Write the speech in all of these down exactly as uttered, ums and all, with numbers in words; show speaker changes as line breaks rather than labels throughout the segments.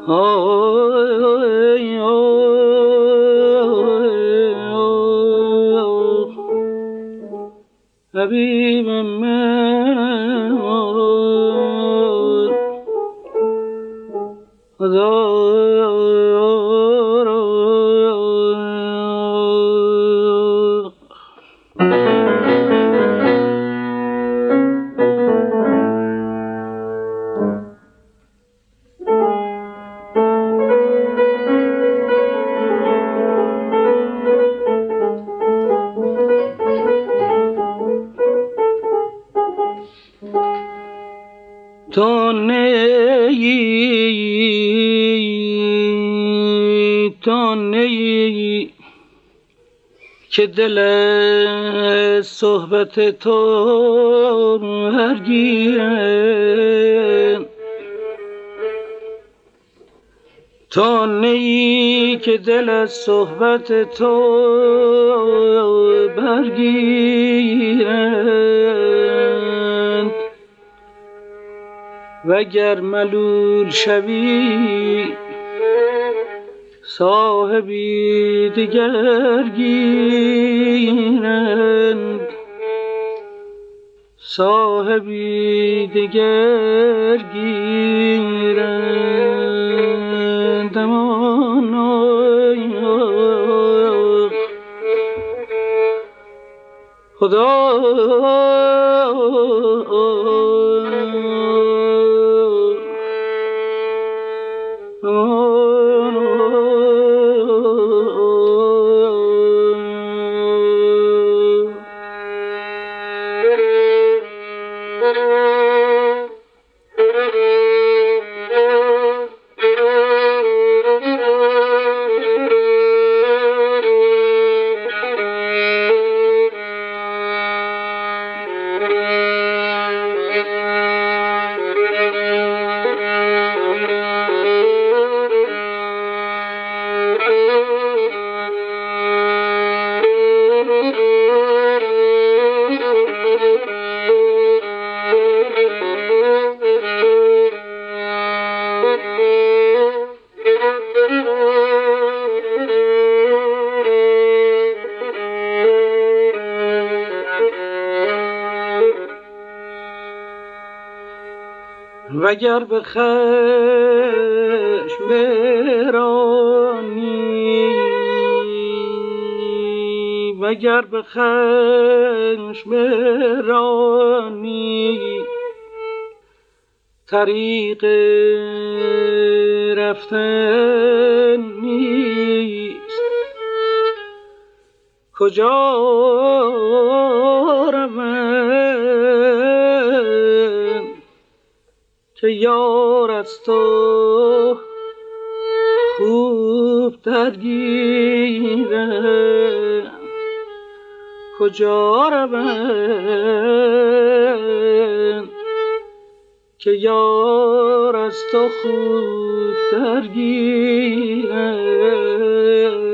آی حبیب من خدا تو نیی تو نیی که دل صحبت تو برگیرد تو نیی که دل از صحبت تو برگیرد وگر ملول شوی صاحبی دگر گیرند صاحبی دگر گیرند امان خدا وگر به خشم برانی وگر به خشم برانی طریق رفتن نیست کجا روم که یار از تو خوب درگیرم کجا روم که یار از تو خوب درگیرم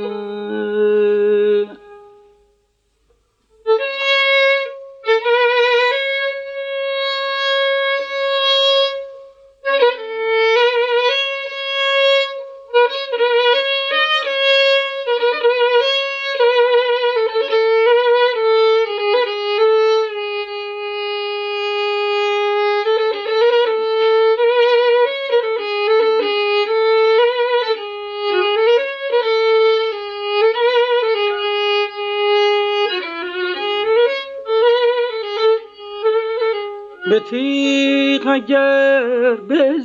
به تیغ اگر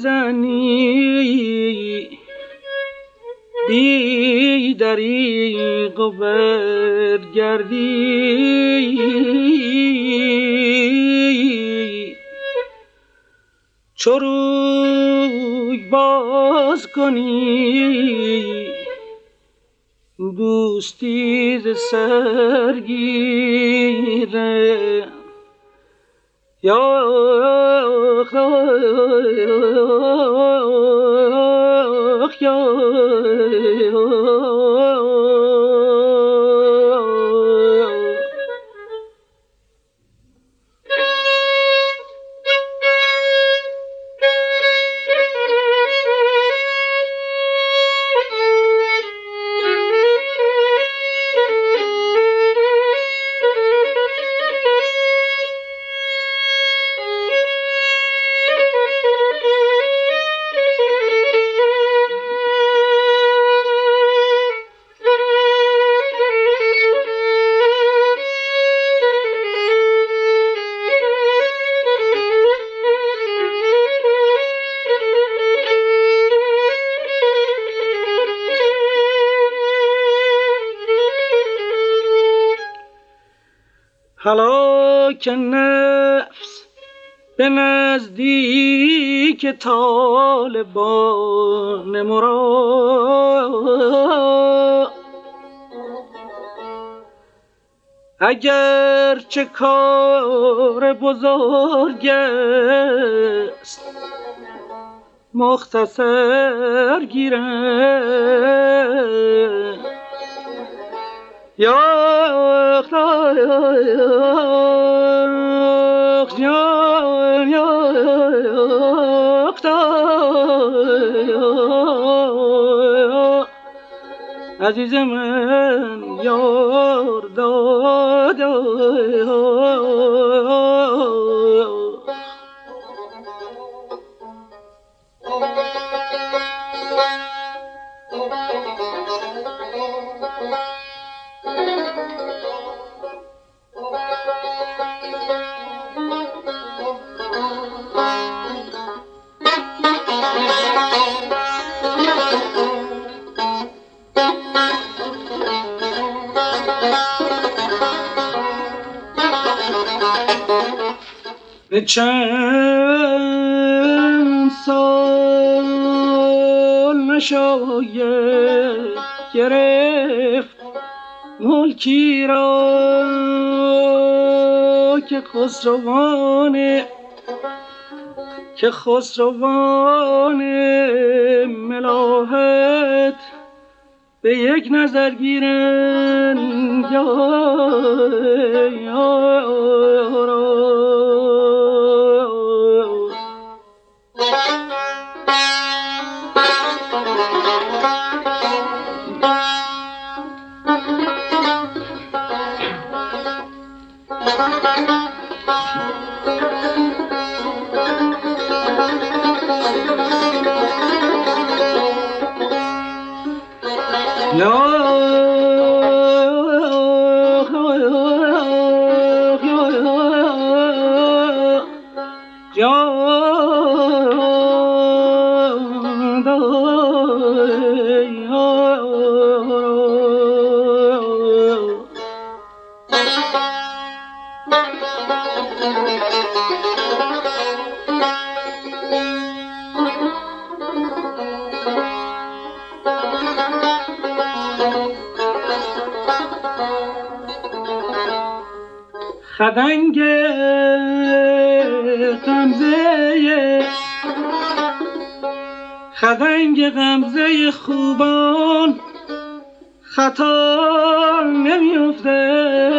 بزنی بی دریغ و برگردی چو روی باز کنی دوستی ز سر گیرم یا هلاک نفس به نزدیک طالبان مرا، اگر چه کار بزرگ است مختصر گیرم. یا عزیز من یار دادا، به چند سال نشاید گرفت ملکی را که خسروان که خسروان ملاحت به یک نظر گیرند. یا خدنگ غمزه خدنگ غمزه خوبان خطا نمیفته،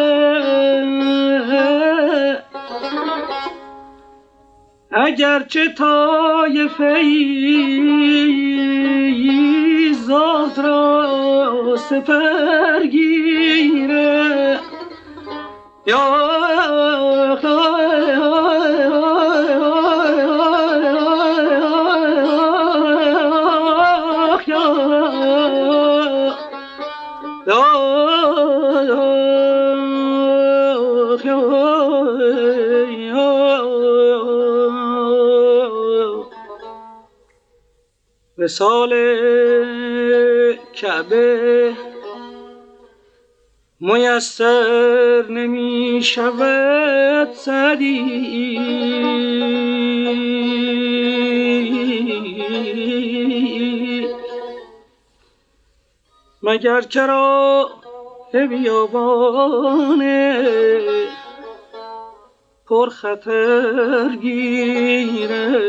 اگرچه طایفه ای ذات را سپر گیره. یا وصال کعبه میسر نمی شود سعدی، مگر که راه بیابان پر خطر گیره.